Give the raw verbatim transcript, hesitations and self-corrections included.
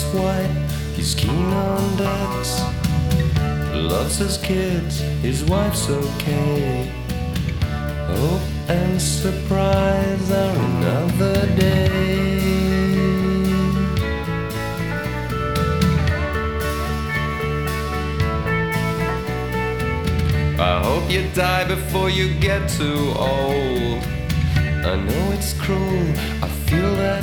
white, he's keen on ducks. Loves his kids, his wife's okay. Hope and surprise are another day. I hope you die before you get too old. I know it's cruel, I feel that